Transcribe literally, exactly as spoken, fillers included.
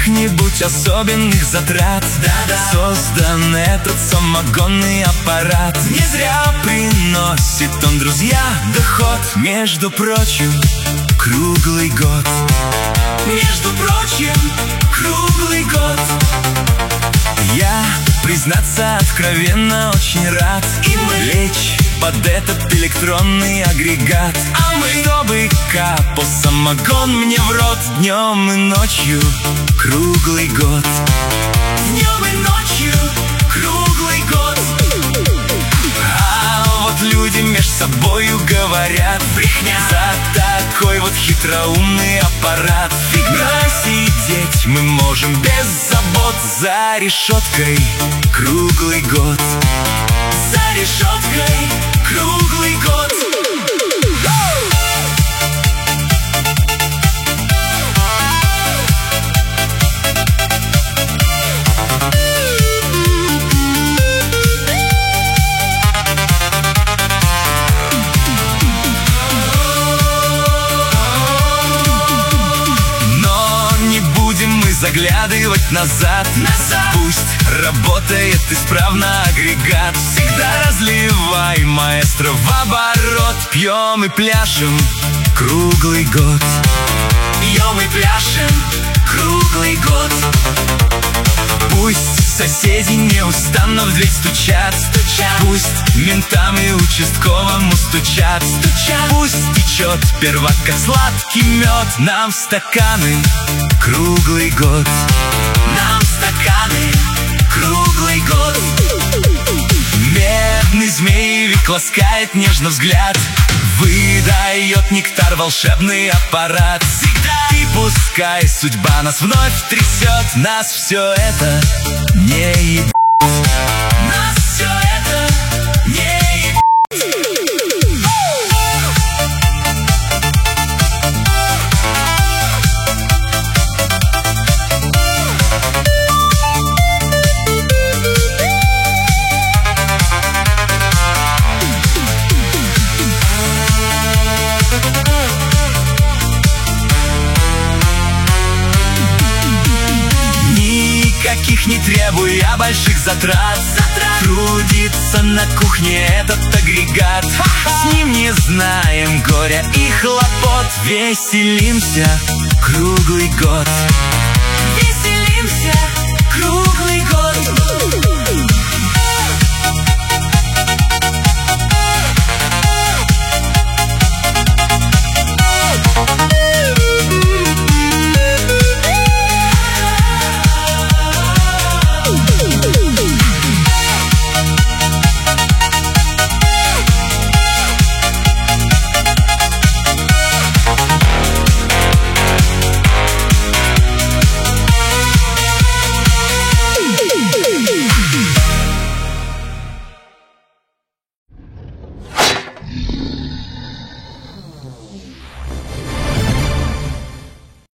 каких-нибудь особенных затрат. Да-да. Создан этот самогонный аппарат. Не зря приносит он, друзья, доход. Между прочим, круглый год. Между прочим, круглый год. Я, признаться откровенно, очень рад И мы лечь под этот электронный агрегат. А мы, чтобы капал самогон мне в рот днем и ночью, круглый год. днем и ночью, круглый год. А вот люди меж собою говорят: брехня. За такой вот хитроумный аппарат фигня. Сидеть мы можем без забот. За решеткой круглый год. За решеткой круглый год. Заглядывать назад, назад. Пусть работает исправно агрегат. Всегда разливай, маэстро, в оборот. Пьем и пляшем круглый год. Пьем и пляшем круглый год. Пусть соседи неустанно в дверь стучат, стучат. Пусть ментам и участковому стучат, стучат. Пусть течет первак, как сладкий мед. Нам стаканы круглый год. Нам стаканы круглый год. Медный змеевик ласкает нежно взгляд. Выдает нектар волшебный аппарат. Всегда. И пускай судьба нас вновь трясет, нас все это не ебет. Нас все это не ебет. Никаких не требуя больших затрат, затрат. Трудится на кухне этот агрегат. С ним не знаем горя и хлопот. Веселимся круглый год.